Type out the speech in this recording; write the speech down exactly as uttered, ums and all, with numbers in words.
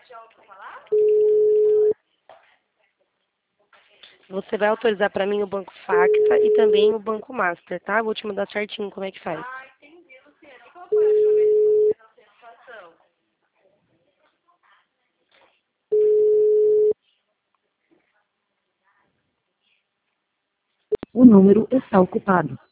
Você vai autorizar para mim o Banco Facta e também o Banco Master, tá? Vou te mandar certinho como é que faz. Ah, entendi, Luciane. Qual foi a última vez que você fez a autenticação? O número está ocupado.